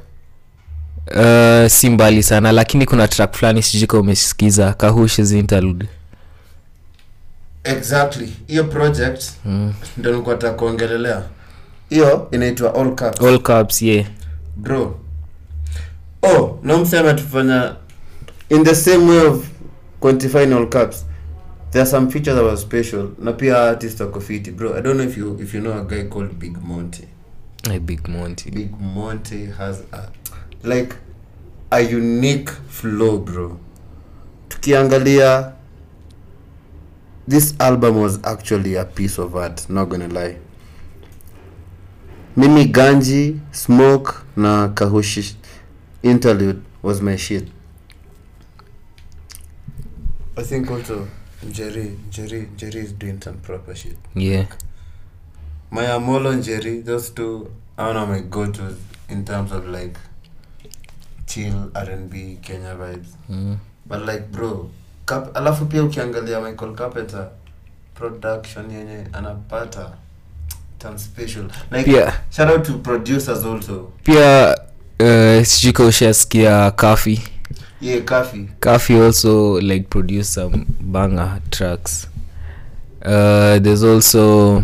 si mbali sana, lakini kuna track fulani sijiko umesikiza Kahush's interlude. Exactly. Hiyo project ndio nilikuwa nataka kuongelelea. Hiyo inaitwa All Caps, yeah. Bro. No msema tufanya in the same way of quantifying All Caps. There are some features that were special. Na pia artist wako fiti, bro. I don't know if you know a guy called Big Monty. Big Monty has a unique flow, bro. Tukiangalia, this album was actually a piece of art, not gonna lie. Mimi Ganji, Smoke na Kahushi interlude was my shit. I think also Jerry is doing some proper shit. Yeah. Maya Molo and Jerry, those two, I don't know, my go-tos in terms of like chill R&B Kenya vibes. But like bro, alafu pia ukiangalia Michael Carpenter production yenye anapata some special. Like yeah. Shout out to producers also. Pia sijiko ushasikia Kafi. Yeah, Kafi also like produce some banger tracks. There's also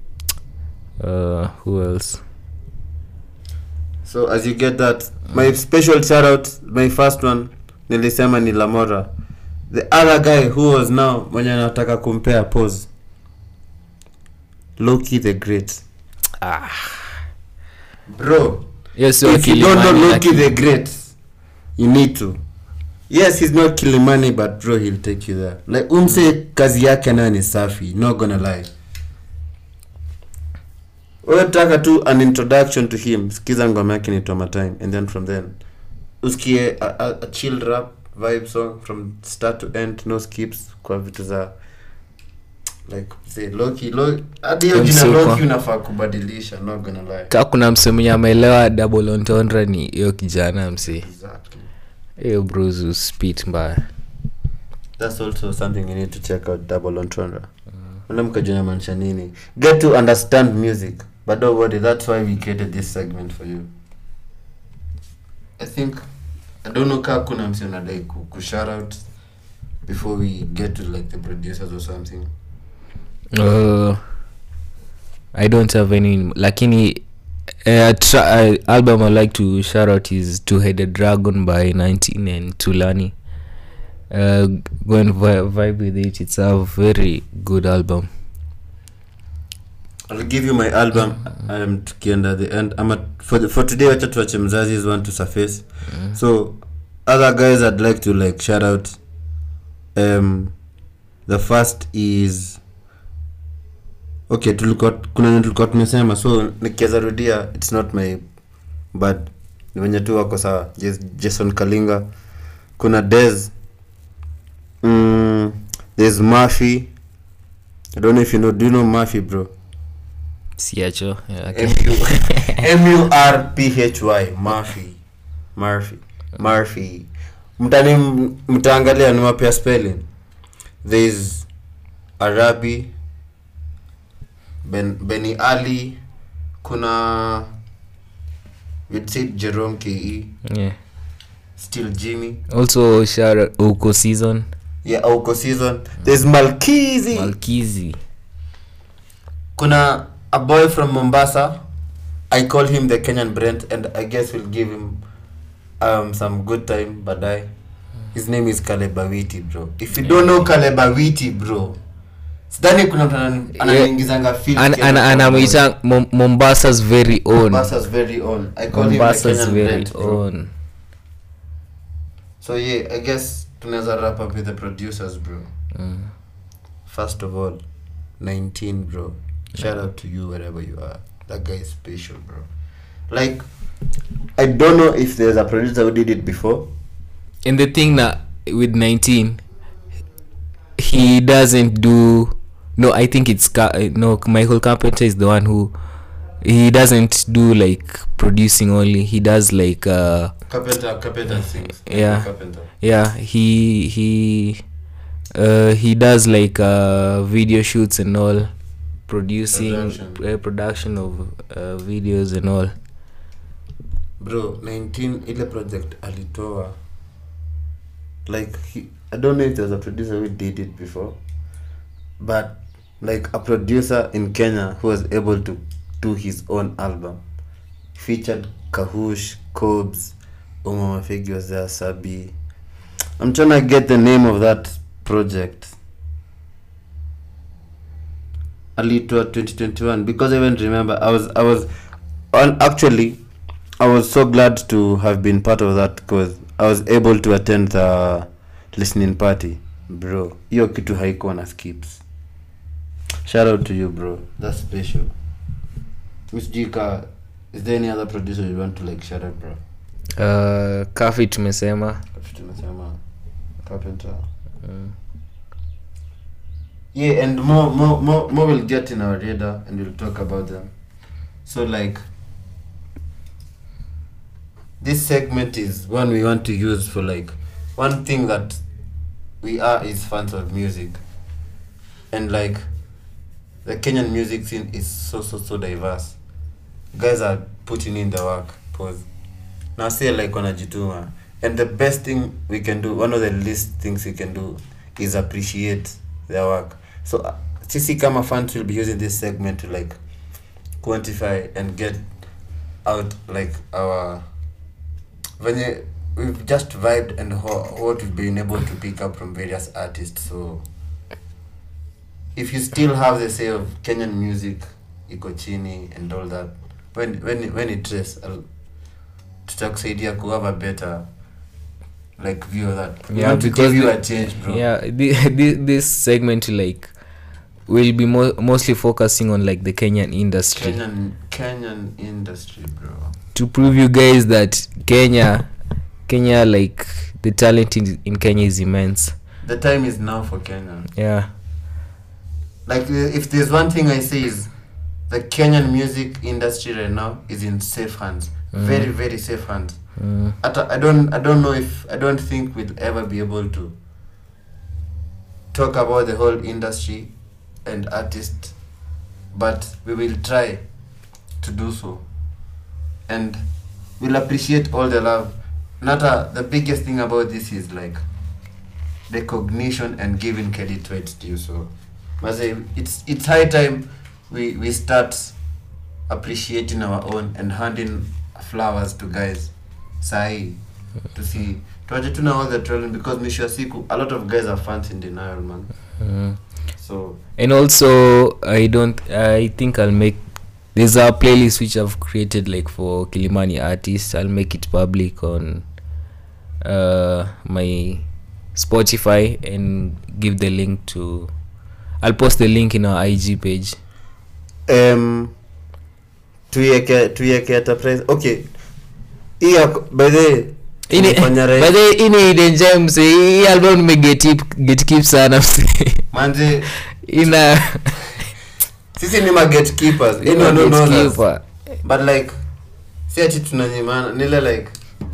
who else? So as you get that, my special shout out, my first one nilisema ni Lamora. The other guy who was now mwenye nataka compare pose, Loki the Great. Bro, yes, if you don't know Loki the Great, you need to. Yes, he's not Kilimani, but bro, he'll take you there. Like kazi yake na ni safi, not gonna lie. Taka tu an introduction to him, sikiza ngoma yake ni Toma Time, and then from then usikie a chill rap vibe song from start to end, no skips, kwa vitu za like say Loki adio jina Loki unafaa kubadilisha, not gonna lie. Ka kuna msemo ameelewa double entendre ni hiyo kijana msi. Exactly. Hiyo bruzu spit mbaya. That's also something you need to check out, double entendre. Unamkajua maanisha nini? Get to understand music. But don't worry, that's why we created this segment for you. I don't know ka kuna msi unadai ku shout out before we get to like the producers or something. I don't have any, lakini album I like to shout out is Two-Headed Dragon by 19 and Tulani. Go and vibe with it. It's a very good album. I'll give you my album. Tukienda the end. For today wacha tuache Mzazi's one to surface. So other guys I'd like to like shout out. The first is Okay, tulikuwa tumesema, so nikiweza rudia, it's not my bad, ni wenye tu wako sawa. Jason Kalinga, kuna Dez, there's Murphy. I don't know if do you know Murphy, bro? Siacho. Yeah, okay. Murphy. Murphy. Mtaangalia ni mapia spelling. There's Arabi, Benny Ali, kuna we'd say Jerome KE. Yeah. Still Jimmy. Also Shara Oko Season. Yeah, Oko Season. There's Malkizi. Kuna a boy from Mombasa. I call him the Kenyan Brent, and I guess we'll give him some good time baadaye. His name is Kalebawiti, bro. If you don't know Kalebawiti, bro, sidhani kuna mtu anaingizanga feel anamuita Mombasa's very own. I call Mombasa's him the Kenyan very Brent, bro. own. So yeah, I guess tunaweza wrap up with the producers, bro. First of all, 19, bro. Shout out to you wherever you are. That guy is special, bro. Like, I don't know if there's a producer who did it before. And the thing that with 19, he doesn't do. No, I think it's Michael Carpenter is the one who he doesn't do like producing only. He does like Carpenter sings. Yeah. Carpenter. Yeah, he does like video shoots and all, producing production of videos and all. Bro, 19 ile project alitoa, like I don't know if there's a producer who did it before, but like a producer in Kenya who was able to do his own album, featured Kahush, Kobs, Omar Mafegi was there, Sabi. I'm trying to get the name of that project. Alitoa 2021, because I even remember I was actually I was so glad to have been part of that, because I was able to attend the listening party, bro. Hiyo kitu haikuwa na skips. Shout out to you, bro. That's special. Miss Jika, is there any other producer you want to like shout out, bro? Kafi tumesema. Carpenter. Yeah, and more will get in our radar and we'll talk about them. So like, this segment is one we want to use for like, one thing that we are is fans of music, and like the Kenyan music scene is so diverse. Guys are putting in the work, pause. Now say like wanajituma, and the best thing we can do, one of the least things we can do, is appreciate their work. So sisi kama fans will be using this segment to like quantify and get out like our, when we've just vibed and what we've been able to pick up from various artists. So if you still have the say of Kenyan music, iko chini and all that, when it trace, tutakusaidia ku have a better like view of that. Yeah, to give you a change, bro. Yeah, this segment like will be mostly focusing on like the Kenyan industry. Kenyan industry, bro. To prove you guys that Kenya like the talent in Kenya is immense. The time is now for Kenya. Yeah. Like if there's one thing I say is the Kenyan music industry right now is in safe hands. Very, very safe hands. I don't think we'll ever be able to talk about the whole industry and artists, but we will try to do so, and we'll appreciate all the love. Nata, the biggest thing about this is like recognition and giving credit to its due. So it's high time we start appreciating our own and handing flowers to guys sahi to see tuache tuna all the trolling, because mwisho wa siku a lot of guys are fans in denial, man. So, and also I think I'll make, there's a playlist which I've created like for Kilimani artists. I'll make it public on my Spotify and give the link to, I'll post the link in our IG page. tuieke at a price. Okay, by the ini Eden James hii album get keep sana manze ina sisi ni gatekeepers no but like si ati tunanyimana nile like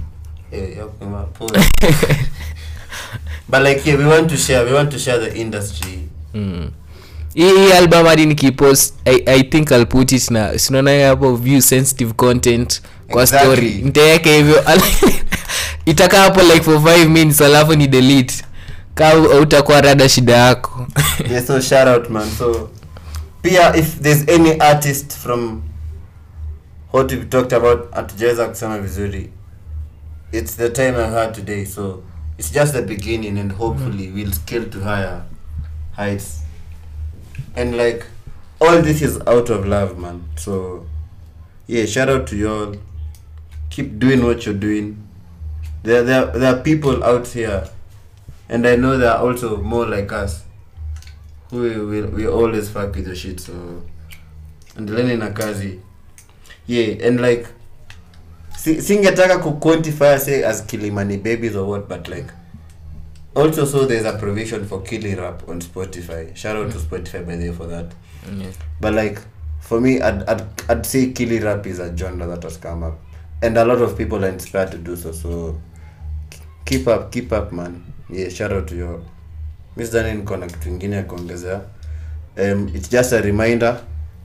but like yeah, we want to share the industry. Hii album hadi nikipost I think I'll put it na sinaona hapo view sensitive content kwa story nitaweka hivyo itaka hapo like for 5 minutes alafu ni delete kama utakuwa rada shida yako. Yeah, so shout out man. So pia if there's any artist from what we talked about atujeza kusema vizuri, it's the time I had today, so it's just the beginning and hopefully we'll scale to higher heights. And like all this is out of love man, so yeah, shout out to y'all. Keep doing what you're doing. There are people out here, and I know there are also more like us who we always fuck with the shit. So and learning na kazi, yeah. And like singetaka ku quantify say as Kilimani babies or what, but like also so there's a provision for Kili Rap on Spotify. Shout out to Spotify by the way for that. But like for me, I'd say Kili Rap is a genre that has come up, and a lot of people are inspired to do so. So keep up man. Yeah, shout out to you. Miss Daniel niko kitu kingine ya kuongezea. It's just a reminder.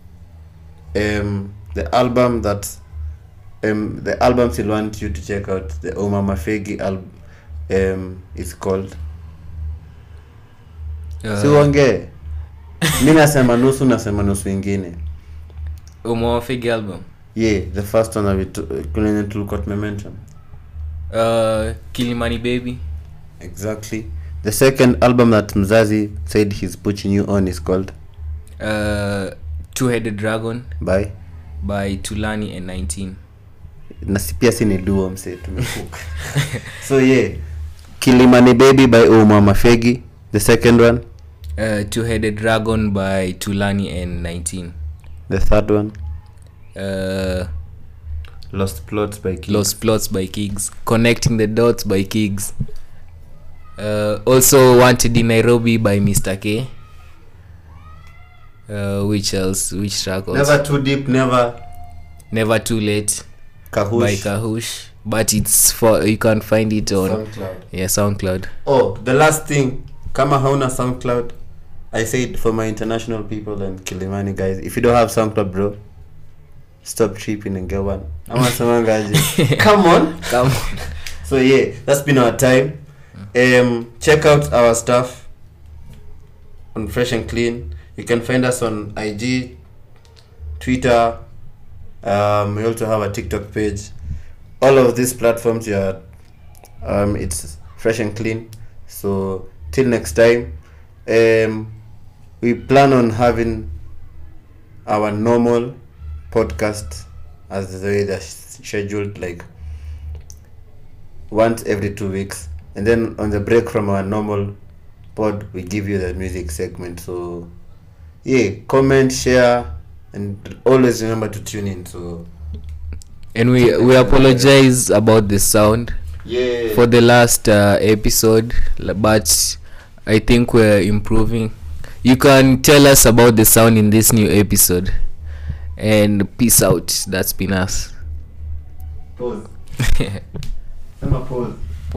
The albums you'll want you to check out, the Oma Mafegi album is called Siwange. Mimi nasema nusu ingine. Oma Mafegi album. Yeah, the first one kuna tulikuwa tumemention. Kilimani Baby. Exactly. The second album that Mzazi said he's pushing you on is called Two-Headed Dragon by Tulani and 19. Na pia si ni duo mse tumefuka. So yeah, Kilimani Baby by Oma Mafegi. The second one Two-Headed Dragon by Tulani and 19. The third one Lost Plots by Kiggs. Connecting the Dots by Kiggs. Also Wanted in Nairobi by Mr. K. Which track also? Never Too Deep, Never Too Late Kahush. by Kahush, but it's for you can find it on SoundCloud. Yeah, SoundCloud. Oh, the last thing, kama hauna SoundCloud, I said for my international people and Kilimani guys, if you don't have SoundCloud bro, stop tripping and get one. Come on. So yeah, that's been our time. Check out our stuff on Fresh and Clean. You can find us on IG, Twitter. We also have a TikTok page. All of these platforms, it's Fresh and Clean. So till next time, we plan on having our normal podcast as the way they're scheduled, like once every 2 weeks, and then on the break from our normal pod we give you the music segment. So yeah, comment, share, and always remember to tune in. So and we apologize about the sound for the last episode, but I think we're improving. You can tell us about the sound in this new episode. And peace out. That's been us. Pause. Pause.